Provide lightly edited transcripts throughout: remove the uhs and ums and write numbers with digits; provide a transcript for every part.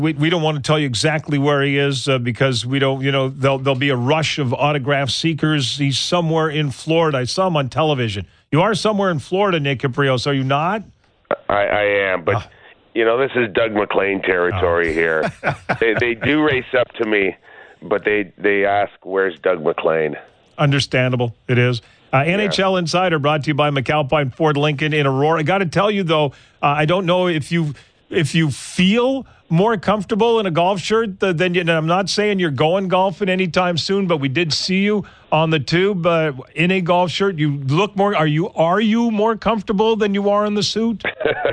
We don't want to tell you exactly where he is because we don't, there'll be a rush of autograph seekers. He's somewhere in Florida. I saw him on television. You are somewhere in Florida, Nick Caprios, are you not? I am, but, this is Doug McLean territory here. They do race up to me, but they ask, where's Doug McLean? Understandable. It is. NHL Insider brought to you by McAlpine Ford Lincoln in Aurora. I got to tell you, though, I don't know if you feel more comfortable in a golf shirt than you. And I'm not saying you're going golfing anytime soon, but we did see you on the tube in a golf shirt. You look more. Are you more comfortable than you are in the suit?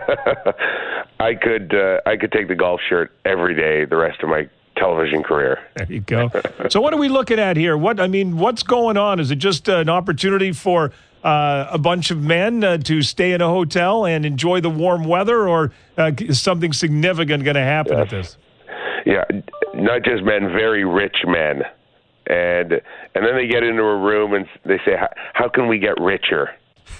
I could take the golf shirt every day the rest of my television career. There you go. So what are we looking at here? What's going on? Is it just an opportunity for a bunch of men to stay in a hotel and enjoy the warm weather, or is something significant going to happen at this? Yeah, not just men, very rich men. And then they get into a room and they say, how can we get richer?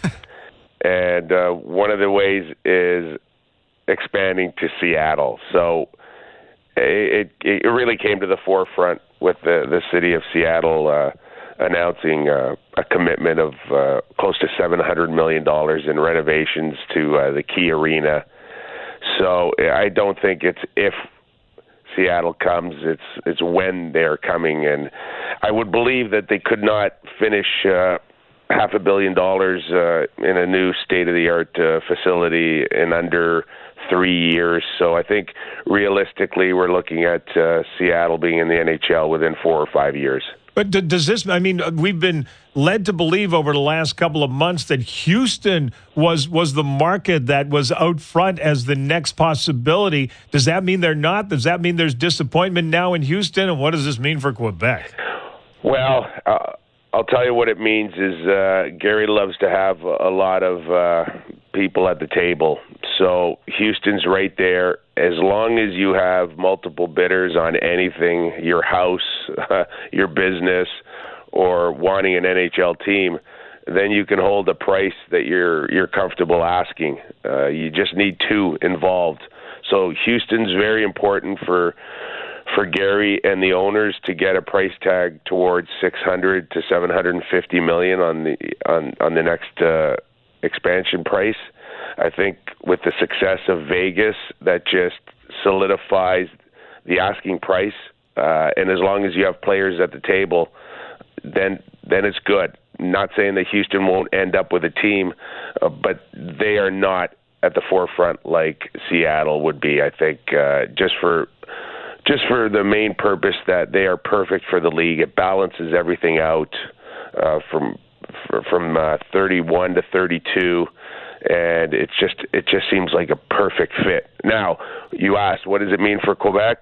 And one of the ways is expanding to Seattle. So it really came to the forefront with the city of Seattle announcing a commitment of close to $700 million in renovations to the Key Arena. So I don't think it's if Seattle comes, it's when they're coming. And I would believe that they could not finish $500 million in a new state-of-the-art facility in under 3 years. So I think realistically we're looking at Seattle being in the NHL within 4 or 5 years. But does this, we've been led to believe over the last couple of months that Houston was the market that was out front as the next possibility. Does that mean they're not? Does that mean there's disappointment now in Houston? And what does this mean for Quebec? Well, I'll tell you what it means is Gary loves to have a lot of people at the table. So Houston's right there. As long as you have multiple bidders on anything, your house, your business, or wanting an NHL team, then you can hold a price that you're comfortable asking. You just need two involved. So Houston's very important for Gary and the owners to get a price tag towards $600 to $750 million on the next expansion price. I think with the success of Vegas, that just solidifies the asking price. And as long as you have players at the table, then it's good. Not saying that Houston won't end up with a team, but they are not at the forefront like Seattle would be. I think just for the main purpose that they are perfect for the league. It balances everything out from 31 to 32. And it just seems like a perfect fit. Now, you asked, what does it mean for Quebec?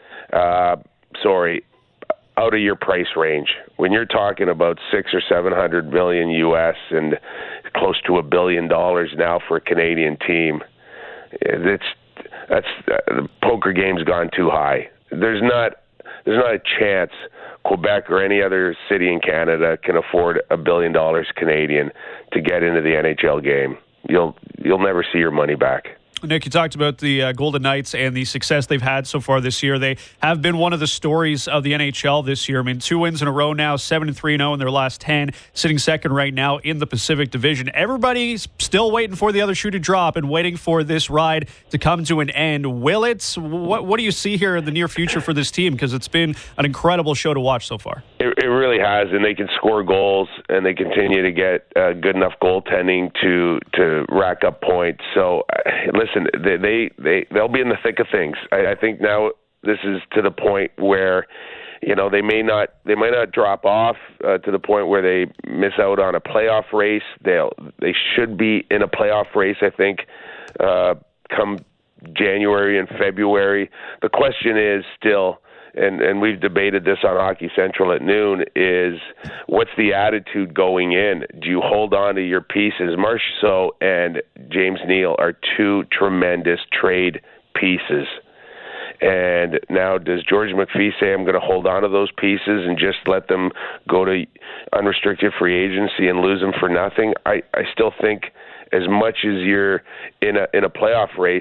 Out of your price range. When you're talking about $600 or $700 million US and close to $1 billion now for a Canadian team, the poker game's gone too high. There's not a chance Quebec or any other city in Canada can afford $1 billion Canadian to get into the NHL game. You'll never see your money back. Nick, you talked about the Golden Knights and the success they've had so far this year. They have been one of the stories of the NHL this year. 2 wins in a row now, 7-3-0 in their last 10, sitting second right now in the Pacific Division. Everybody's still waiting for the other shoe to drop and waiting for this ride to come to an end. Will it? What do you see here in the near future for this team? Because it's been an incredible show to watch so far. It really has, and they can score goals, and they continue to get good enough goaltending to rack up points. So, listen, they'll be in the thick of things. I think now this is to the point where, they may not drop off to the point where they miss out on a playoff race. They should be in a playoff race, I think, come January and February. The question is still, and we've debated this on Hockey Central at noon, is what's the attitude going in? Do you hold on to your pieces? Marchessault and James Neal are two tremendous trade pieces. And now does George McPhee say, I'm going to hold on to those pieces and just let them go to unrestricted free agency and lose them for nothing? I still think as much as you're in a playoff race,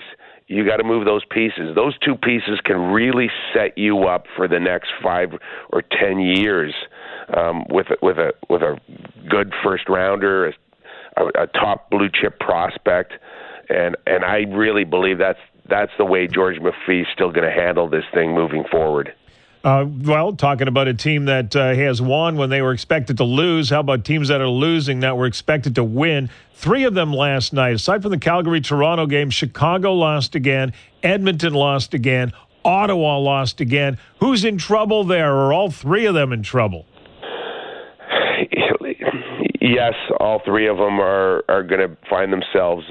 you got to move those pieces. Those two pieces can really set you up for the next 5 or 10 years with a good first rounder, a top blue chip prospect, and I really believe that's the way George McPhee is still going to handle this thing moving forward. Well, talking about a team that has won when they were expected to lose, how about teams that are losing that were expected to win? 3 of them last night. Aside from the Calgary-Toronto game, Chicago lost again, Edmonton lost again, Ottawa lost again. Who's in trouble there? Are all 3 of them in trouble? Yes, all 3 of them are going to find themselves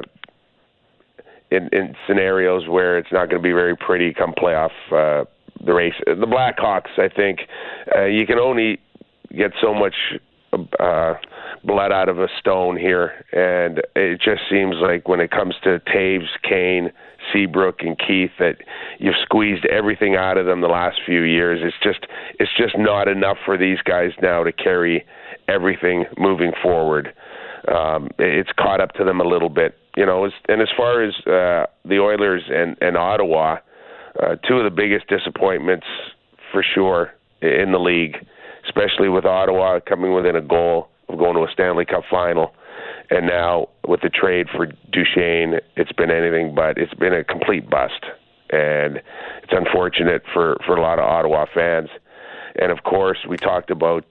in scenarios where it's not going to be very pretty come playoff the race. The Blackhawks, I think, you can only get so much blood out of a stone here, and it just seems like when it comes to Taves, Kane, Seabrook, and Keith, that you've squeezed everything out of them the last few years. It's just not enough for these guys now to carry everything moving forward. It's caught up to them a little bit, and as far as the Oilers and Ottawa, 2 of the biggest disappointments for sure in the league, especially with Ottawa coming within a goal of going to a Stanley Cup final. And now with the trade for Duchesne, it's been anything but. It's been a complete bust. And it's unfortunate for a lot of Ottawa fans. And, of course, we talked about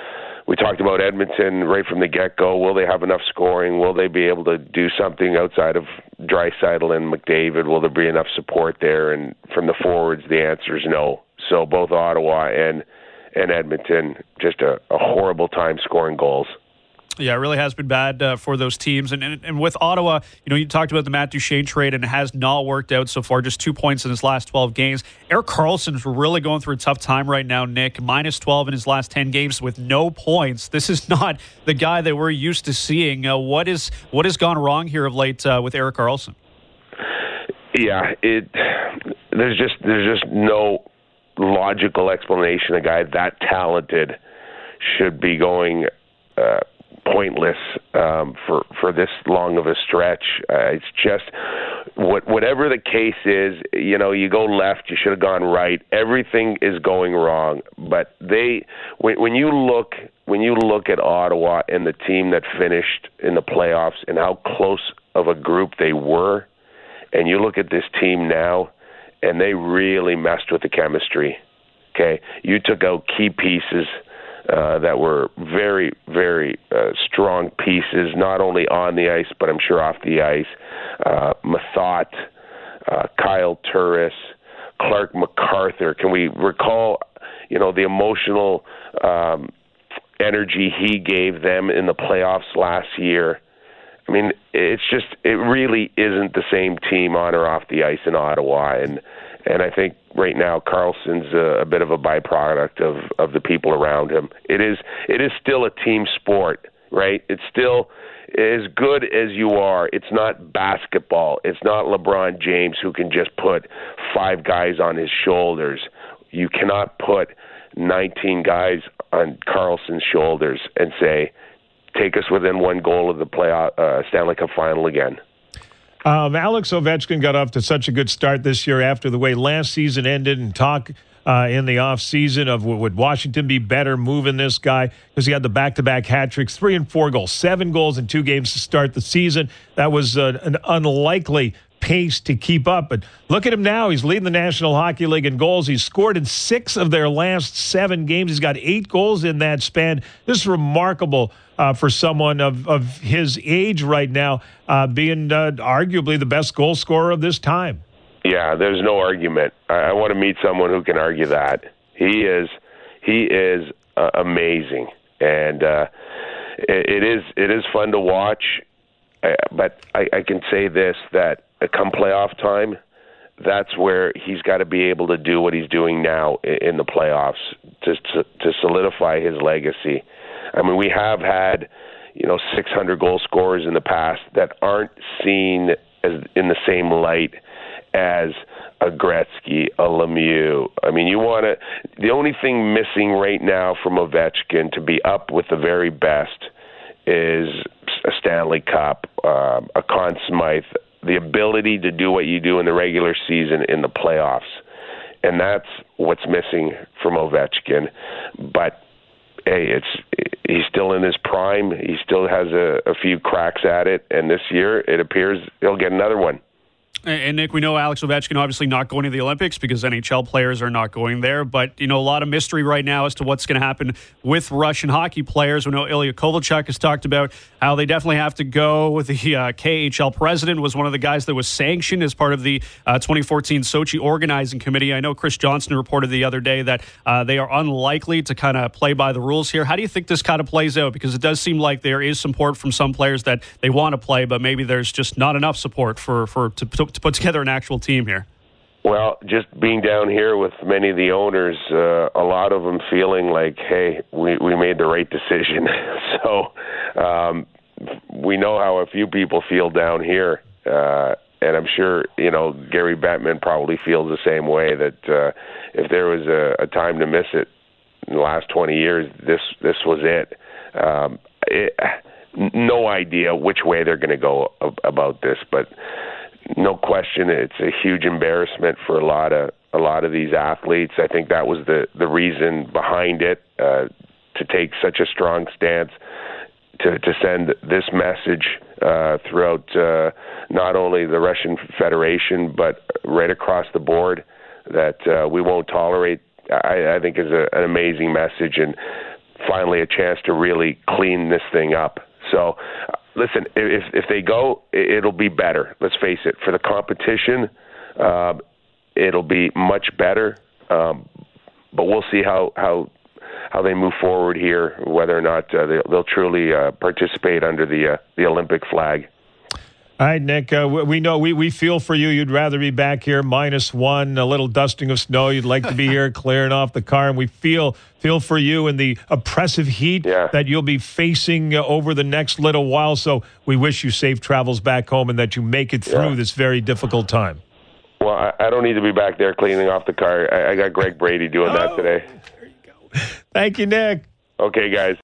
Edmonton right from the get-go. Will they have enough scoring? Will they be able to do something outside of Draisaitl and McDavid? Will there be enough support there? And from the forwards, the answer is no. So both Ottawa and Edmonton, just a horrible time scoring goals. Yeah, it really has been bad for those teams. And with Ottawa, you talked about the Matt Duchesne trade, and it has not worked out so far. Just 2 points in his last 12 games. Erik Karlsson's really going through a tough time right now, Nick. Minus 12 in his last 10 games with no points. This is not the guy that we're used to seeing. What has gone wrong here of late with Erik Karlsson? Yeah, there's just no logical explanation. A guy that talented should be going pointless for this long of a stretch. It's just whatever the case is. You go left, you should have gone right. Everything is going wrong. But when you look at Ottawa and the team that finished in the playoffs and how close of a group they were, and you look at this team now, and they really messed with the chemistry. Okay, you took out key pieces that were very, very strong pieces, not only on the ice, but I'm sure off the ice. Mathot, Kyle Turris, Clark MacArthur. Can we recall, the emotional energy he gave them in the playoffs last year? I mean, it really isn't the same team on or off the ice in Ottawa, and I think right now Karlsson's a bit of a byproduct of the people around him. It is still a team sport, right? It's still as good as you are. It's not basketball. It's not LeBron James who can just put 5 guys on his shoulders. You cannot put 19 guys on Karlsson's shoulders and say, take us within 1 goal of the playoff Stanley Cup final again. Alex Ovechkin got off to such a good start this year after the way last season ended, and talk in the offseason of would Washington be better moving this guy, because he had the back-to-back hat tricks, 3 and 4 goals, 7 goals in 2 games to start the season. That was an unlikely pace to keep up. But look at him now. He's leading the National Hockey League in goals. He's scored in 6 of their last 7 games. He's got 8 goals in that span. This is remarkable for someone of his age right now, being arguably the best goal scorer of this time. Yeah, there's no argument. I want to meet someone who can argue that. He is amazing, and it is fun to watch. But I can say this, that come playoff time, that's where he's got to be able to do what he's doing now in the playoffs to solidify his legacy. I mean, we have had 600 goal scorers in the past that aren't seen as in the same light as a Gretzky, a Lemieux. I mean, the only thing missing right now from Ovechkin to be up with the very best is a Stanley Cup, a Conn Smythe, the ability to do what you do in the regular season in the playoffs. And that's what's missing from Ovechkin. But, hey, he's still in his prime. He still has a few cracks at it. And this year, it appears he'll get another one. And Nick, we know Alex Ovechkin obviously not going to the Olympics because NHL players are not going there. But, a lot of mystery right now as to what's going to happen with Russian hockey players. We know Ilya Kovalchuk has talked about how they definitely have to go. The KHL president was one of the guys that was sanctioned as part of the 2014 Sochi organizing committee. I know Chris Johnston reported the other day that they are unlikely to kind of play by the rules here. How do you think this kind of plays out? Because it does seem like there is support from some players that they want to play, but maybe there's just not enough support to put together an actual team here. Well, just being down here with many of the owners, a lot of them feeling like, hey, we made the right decision. So we know how a few people feel down here. And I'm sure, Gary Bettman probably feels the same way, that if there was a time to miss it in the last 20 years, this was it. No idea which way they're going to go about this, but no question, it's a huge embarrassment for a lot of these athletes. I think that was the reason behind it, to take such a strong stance, to send this message throughout not only the Russian Federation but right across the board, that we won't tolerate. I think is an amazing message, and finally a chance to really clean this thing up. So, listen, if they go, it'll be better. Let's face it. For the competition, it'll be much better. But we'll see how they move forward here, whether or not they'll truly participate under the Olympic flag. All right, Nick, we know we feel for you. You'd rather be back here -1, a little dusting of snow. You'd like to be here clearing off the car, and we feel for you in the oppressive heat that you'll be facing over the next little while. So we wish you safe travels back home and that you make it through this very difficult time. Well, I don't need to be back there cleaning off the car. I got Greg Brady doing that today. There you go. Thank you, Nick. Okay, guys.